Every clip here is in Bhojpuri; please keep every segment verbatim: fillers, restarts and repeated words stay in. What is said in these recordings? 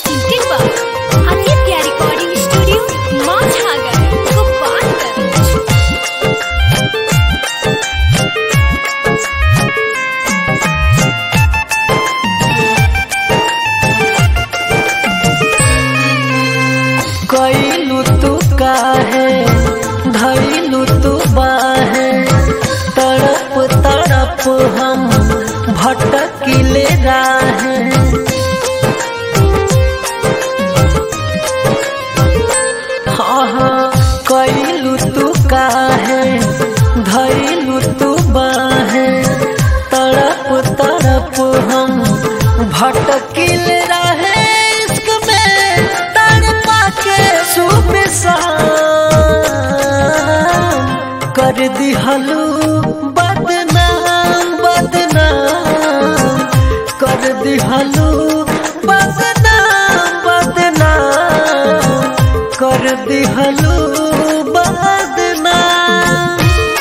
Presented by Aditya recording studio Majhagar Gopalganj. कैलू तू काहे धैलू तू बाहे तड़प तड़प हम भटकिले राहे। हाँ हाँ कैलू तू काहे धैलू तू बाहे तड़प तड़प हम भटकिले राहे। इश्क में तड़पा के सुबह कर दिहलू बदनाम बदनाम कर दिहलू बदनाम बदनाम कर दिहलू बदनाम।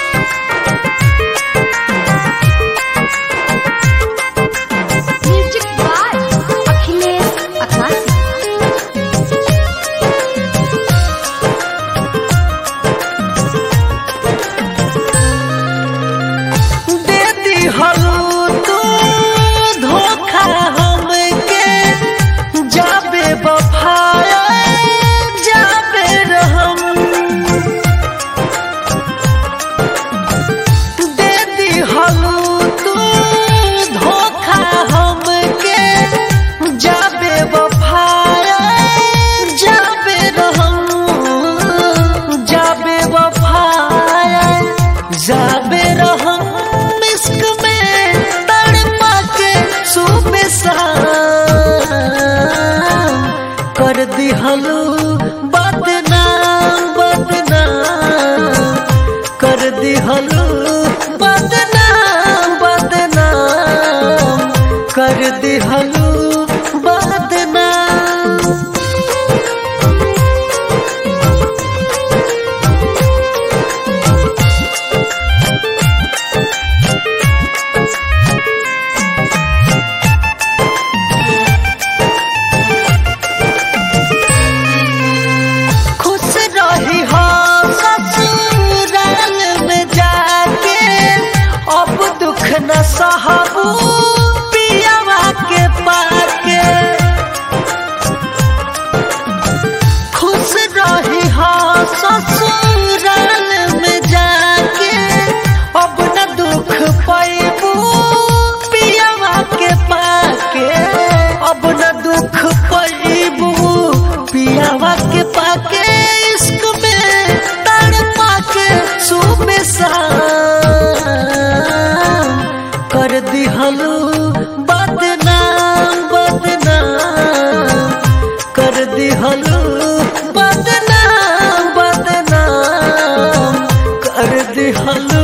Music by Akhilesh Akashi. दे दिहलू तू धोखा हमके जाबे वफाया जाबे रहम। दे दिहलू तू धोखा हमके जाबे वफाया जाबे रहम जाबे वफाया जाबे रहम। इश्क में तड़पा के सुबह शाम कर दिहलू बदनाम बदनाम कर दिहलू बदनाम बदनाम कर दिहलू बदनाम। खुश रही हो ससुराल में जाके अब दुख न सहबू पियावा के पाके। खुश रही हो ससुराल में जाके अब न दुख पैबू पियावा के पाके। अब न दुख पैबू पियावा के पाके। इश्क में तड़पा के सुबह शाम कर दिहलू बदनाम बदनाम कर दिहलू बदनाम बदनाम कर दिहलू